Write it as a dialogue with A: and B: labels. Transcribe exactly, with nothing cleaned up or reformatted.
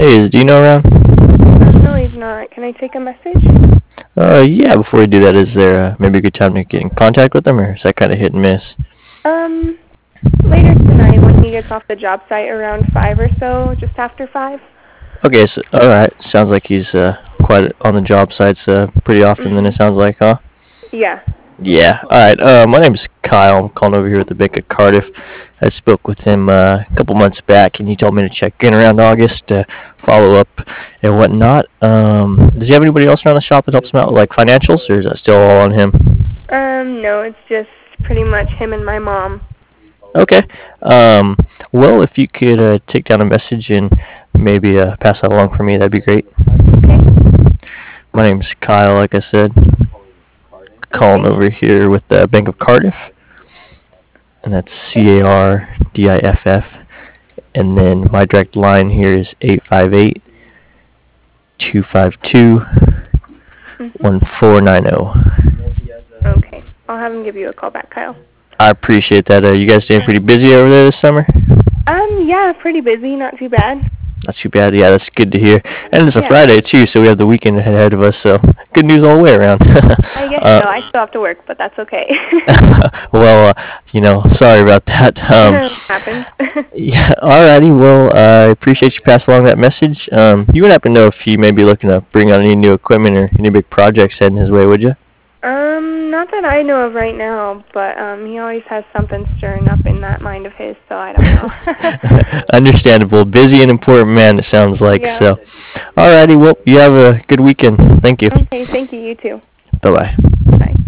A: Hey, is Dino around?
B: Um, no, he's not. Can I take a message?
A: Uh, yeah, before we do that, is there uh, maybe a good time to get in contact with him, or is that kind of hit and miss?
B: Um, later tonight when he gets off the job site around five or so, just after five.
A: Okay, so, alright, sounds like he's uh, quite on the job sites uh, pretty often then it
B: Mhm.
A: sounds like, huh?
B: Yeah.
A: Yeah, alright, uh, my name's Kyle, I'm calling over here with the Bank of Cardiff. I spoke with him uh, a couple months back, and he told me to check in around August to follow up and whatnot. Um, does he have anybody else around the shop that helps him out with, like, financials, or is that still all on him?
B: Um, no, it's just pretty much him and my mom.
A: Okay. Um, well, if you could uh, take down a message and maybe uh, pass that along for me, that'd be great.
B: Okay.
A: My name's Kyle, like I said, calling
B: Okay.
A: over here with the Bank of Cardiff, and that's
B: Okay.
A: C A R D I F F. And then my direct line here is eight five eight, two five two,
B: Mhm.
A: one four nine zero.
B: Okay. I'll have him give you a call back, Kyle.
A: I appreciate that. Uh, you guys staying pretty busy over there this summer?
B: Um, yeah, pretty busy, not too bad.
A: Not too bad. Yeah, that's good to hear. And it's a
B: Yeah.
A: Friday too, so we have the weekend ahead of us. So good news all the way around.
B: I guess so.
A: uh,
B: I still have to work, but that's okay.
A: well, uh, you know, sorry about that. Um,
B: Happens.
A: yeah, alrighty. Well, I uh, appreciate you passing along that message. Um, you would happen to know if he may be looking to bring on any new equipment or any big projects heading his way, would you?
B: Um, not that I know of right now, but um, he always has something stirring up in that mind of his, so I don't know.
A: Understandable. Busy and important man, it sounds like.
B: Yeah.
A: So, alrighty. Well, you have a good weekend. Thank you.
B: Okay, thank you. You too.
A: Bye bye.
B: Bye.